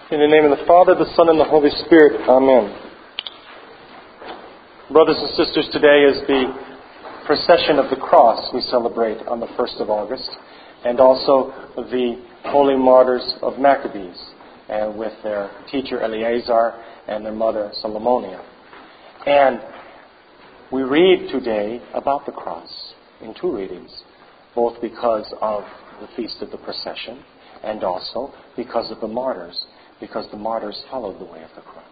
In the name of the Father, the Son, and the Holy Spirit. Amen. Brothers and sisters, today is the procession of the cross we celebrate on the 1st of August, and also the holy martyrs of Maccabees, and with their teacher Eleazar and their mother Salomonia. And we read today about the cross in two readings, both because of the feast of the procession and also because of the martyrs, because the martyrs followed the way of the cross.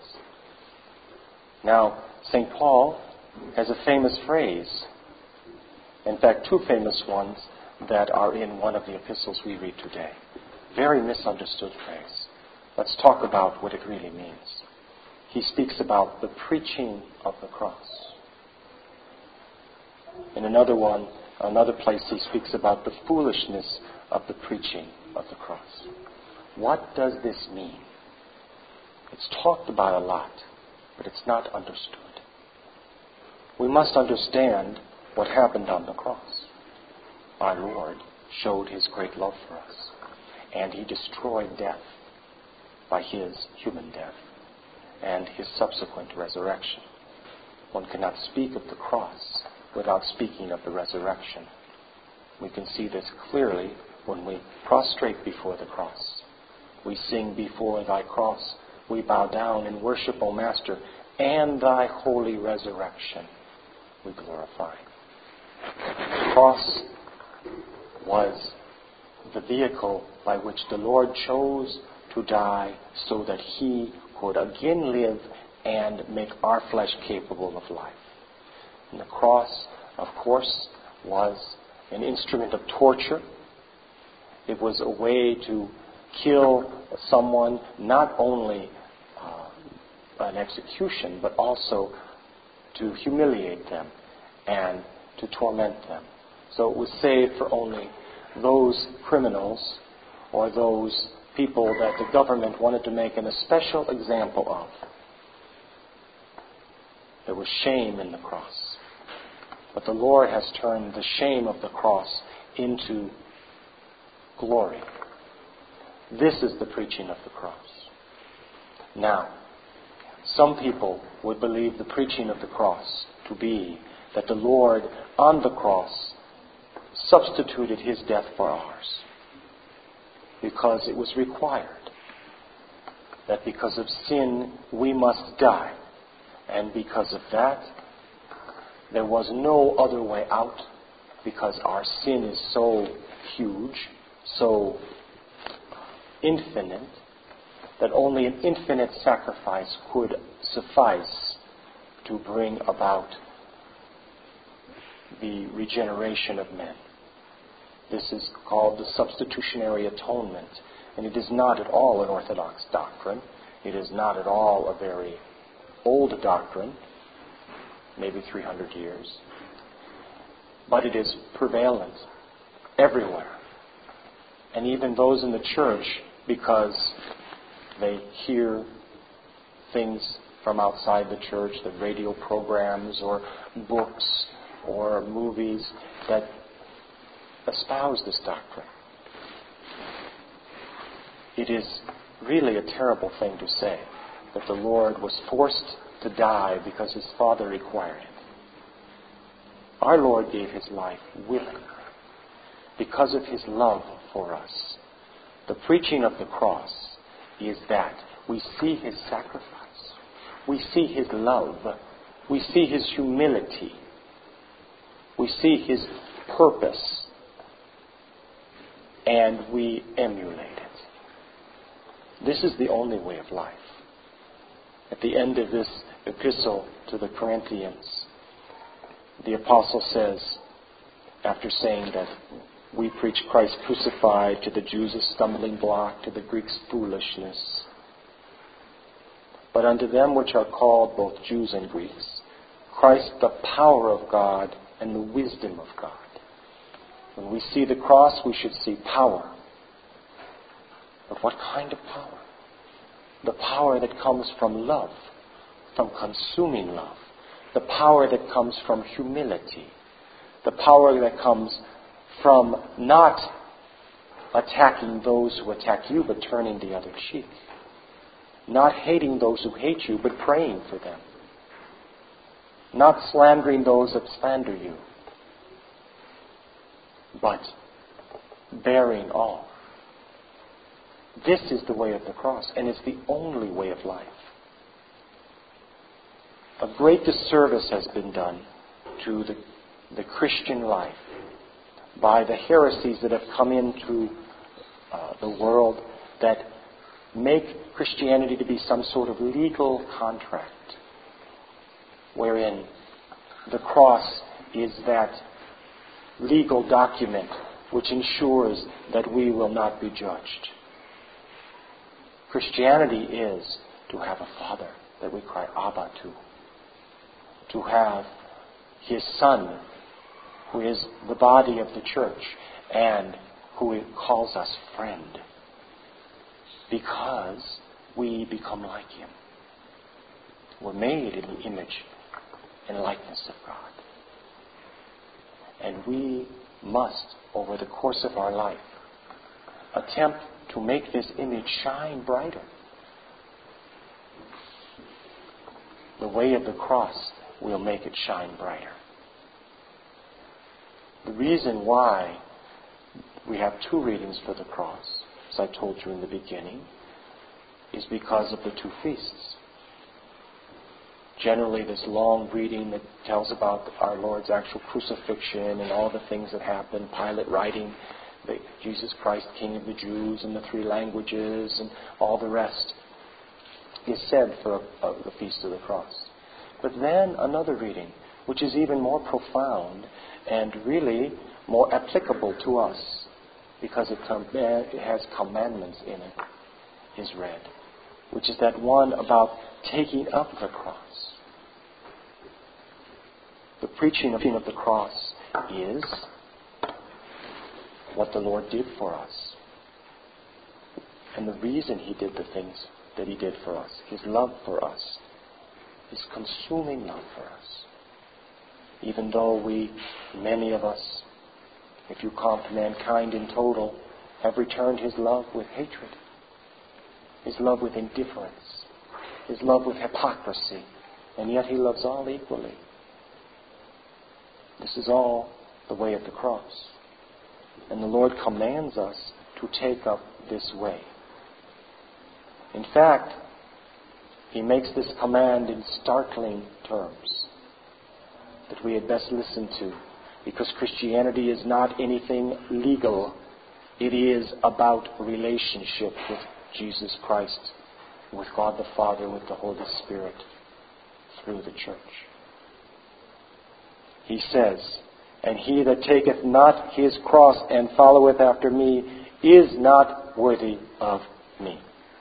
Now, St. Paul has a famous phrase, in fact, two famous ones that are in one of the epistles we read today. Very misunderstood phrase. Let's talk about what it really means. He speaks about the preaching of the cross. In another place, he speaks about the foolishness of the preaching of the cross. What does this mean? It's talked about a lot, but it's not understood. We must understand what happened on the cross. Our Lord showed His great love for us, and He destroyed death by His human death and His subsequent resurrection. One cannot speak of the cross without speaking of the resurrection. We can see this clearly when we prostrate before the cross. We sing, "Before thy cross we bow down and worship, O Master, and thy holy resurrection we glorify." The cross was the vehicle by which the Lord chose to die so that He could again live and make our flesh capable of life. And the cross, of course, was an instrument of torture. It was a way to kill someone, not only an execution, but also to humiliate them and to torment them. So it was saved for only those criminals or those people that the government wanted to make an especial example of. There was shame in the cross. But the Lord has turned the shame of the cross into glory. This is the preaching of the cross. Now, some people would believe the preaching of the cross to be that the Lord on the cross substituted His death for ours because it was required. That because of sin we must die. And because of that, there was no other way out, because our sin is so huge, so infinite, that only an infinite sacrifice could suffice to bring about the regeneration of men. This is called the substitutionary atonement, and it is not at all an orthodox doctrine. It is not at all a very old doctrine, maybe 300 years, but it is prevalent everywhere. And even those in the church, because they hear things from outside the church, the radio programs or books or movies that espouse this doctrine. It is really a terrible thing to say that the Lord was forced to die because His Father required it. Our Lord gave His life willingly because of His love for us. The preaching of the cross is that we see His sacrifice, we see His love, we see His humility, we see His purpose, and we emulate it. This is the only way of life. At the end of this epistle to the Corinthians, the apostle says, after saying that we preach Christ crucified, to the Jews a stumbling block, to the Greeks foolishness, but unto them which are called both Jews and Greeks, Christ the power of God and the wisdom of God. When we see the cross, we should see power. But what kind of power? The power that comes from love, from consuming love. The power that comes from humility. The power that comes from not attacking those who attack you, but turning the other cheek. Not hating those who hate you, but praying for them. Not slandering those that slander you, but bearing all. This is the way of the cross, and it's the only way of life. A great disservice has been done to the Christian life by the heresies that have come into the world that make Christianity to be some sort of legal contract, wherein the cross is that legal document which ensures that we will not be judged. Christianity is to have a Father that we cry Abba to have His Son, who is the body of the church, and who calls us friend, because we become like Him. We're made in the image and likeness of God. And we must, over the course of our life, attempt to make this image shine brighter. The way of the cross will make it shine brighter. The reason why we have two readings for the cross, as I told you in the beginning, is because of the two feasts. Generally, this long reading that tells about our Lord's actual crucifixion and all the things that happened, Pilate writing Jesus Christ, King of the Jews, and the three languages, and all the rest, is said for the Feast of the Cross. But then another reading, which is even more profound and really more applicable to us, because it has commandments in it, is read, which is that one about taking up the cross. The preaching of the cross is what the Lord did for us. And the reason He did the things that He did for us, His love for us, His consuming love for us. Even though many of us, if you count mankind in total, have returned His love with hatred, His love with indifference, His love with hypocrisy, and yet He loves all equally. This is all the way of the cross. And the Lord commands us to take up this way. In fact, He makes this command in startling terms that we had best listen to, because Christianity is not anything legal. It is about relationship with Jesus Christ, with God the Father, with the Holy Spirit, through the church. He says, "And he that taketh not his cross and followeth after me is not worthy of me."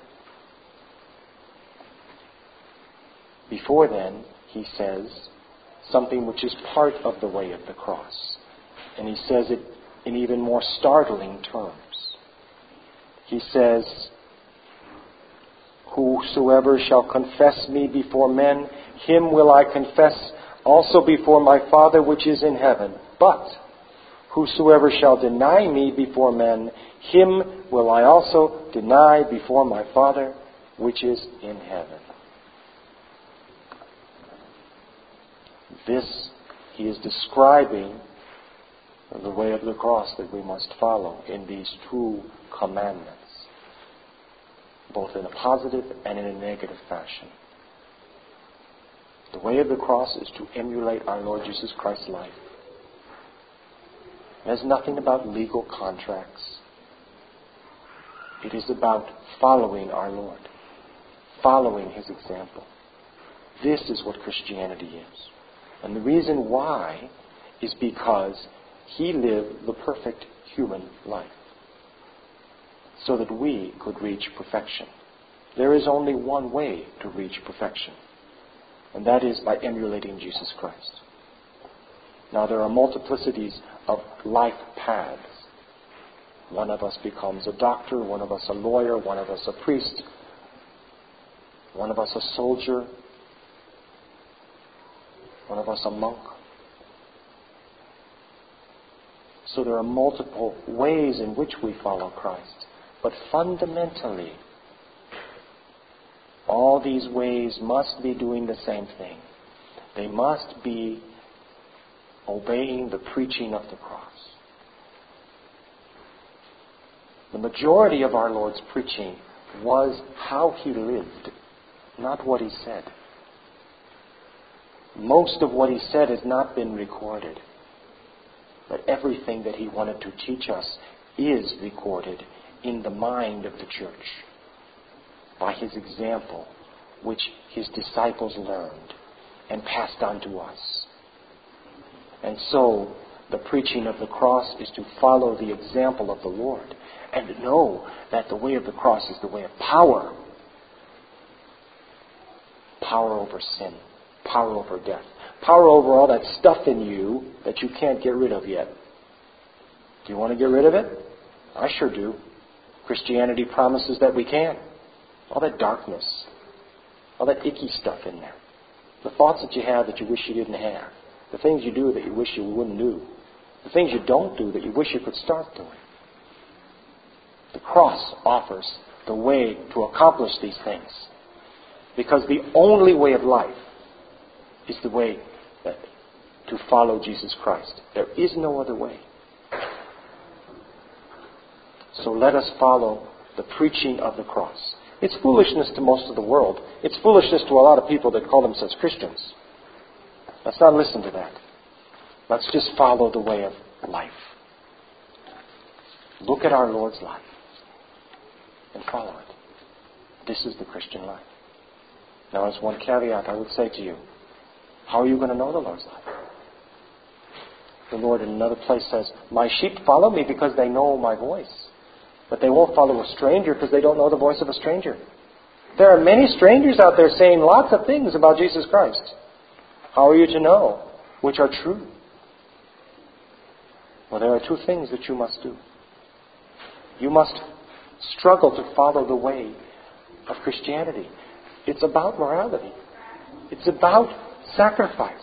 Before then, He says something which is part of the way of the cross. And He says it in even more startling terms. He says, "Whosoever shall confess me before men, him will I confess also before my Father which is in heaven. But whosoever shall deny me before men, him will I also deny before my Father which is in heaven." This, He is describing the way of the cross that we must follow in these two commandments, both in a positive and in a negative fashion. The way of the cross is to emulate our Lord Jesus Christ's life. It has nothing about legal contracts. It is about following our Lord, following His example. This is what Christianity is. And the reason why is because He lived the perfect human life so that we could reach perfection. There is only one way to reach perfection, and that is by emulating Jesus Christ. Now, there are multiplicities of life paths. One of us becomes a doctor, one of us a lawyer, one of us a priest, one of us a soldier, one of us a monk. So there are multiple ways in which we follow Christ. But fundamentally, all these ways must be doing the same thing. They must be obeying the preaching of the cross. The majority of our Lord's preaching was how He lived, not what He said. Most of what He said has not been recorded. But everything that He wanted to teach us is recorded in the mind of the church by His example, which His disciples learned and passed on to us. And so, the preaching of the cross is to follow the example of the Lord and to know that the way of the cross is the way of power. Power over sin. Power over death. Power over all that stuff in you that you can't get rid of yet. Do you want to get rid of it? I sure do. Christianity promises that we can. All that darkness. All that icky stuff in there. The thoughts that you have that you wish you didn't have. The things you do that you wish you wouldn't do. The things you don't do that you wish you could start doing. The cross offers the way to accomplish these things. Because the only way of life is the way to follow Jesus Christ. There is no other way. So let us follow the preaching of the cross. It's foolishness to most of the world. It's foolishness to a lot of people that call themselves Christians. Let's not listen to that. Let's just follow the way of life. Look at our Lord's life and follow it. This is the Christian life. Now, as one caveat, I would say to you, how are you going to know the Lord's life? The Lord in another place says, my sheep follow me because they know my voice. But they won't follow a stranger because they don't know the voice of a stranger. There are many strangers out there saying lots of things about Jesus Christ. How are you to know which are true? Well, there are two things that you must do. You must struggle to follow the way of Christianity. It's about morality. It's about sacrifice.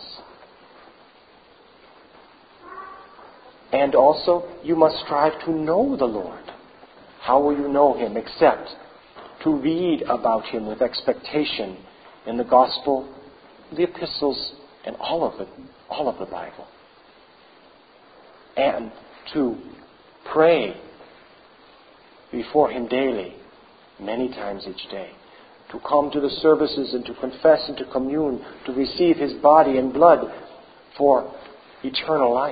And also, you must strive to know the Lord. How will you know Him except to read about Him with expectation in the Gospel, the epistles, and all of the Bible. And to pray before Him daily, many times each day. To come to the services and to confess and to commune, to receive His body and blood for eternal life.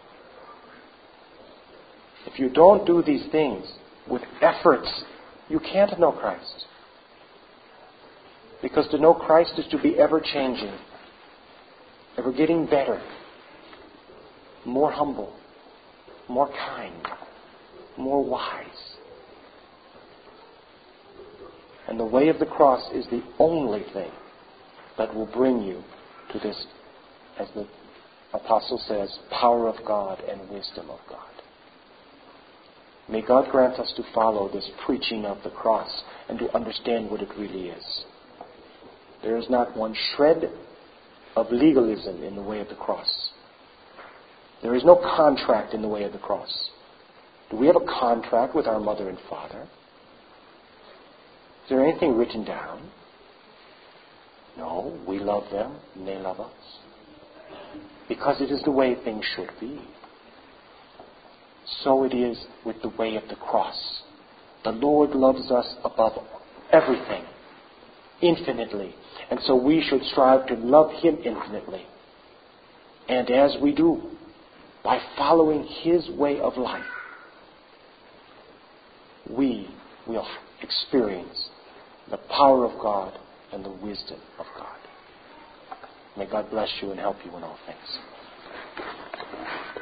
If you don't do these things with efforts, you can't know Christ. Because to know Christ is to be ever changing, ever getting better, more humble, more kind, more wise. And the way of the cross is the only thing that will bring you to this, as the apostle says, power of God and wisdom of God. May God grant us to follow this preaching of the cross and to understand what it really is. There is not one shred of legalism in the way of the cross. There is no contract in the way of the cross. Do we have a contract with our mother and father? Is there anything written down? No, we love them and they love us. Because it is the way things should be. So it is with the way of the cross. The Lord loves us above everything, infinitely. And so we should strive to love Him infinitely. And as we do, by following His way of life, we will experience the power of God and the wisdom of God. May God bless you and help you in all things.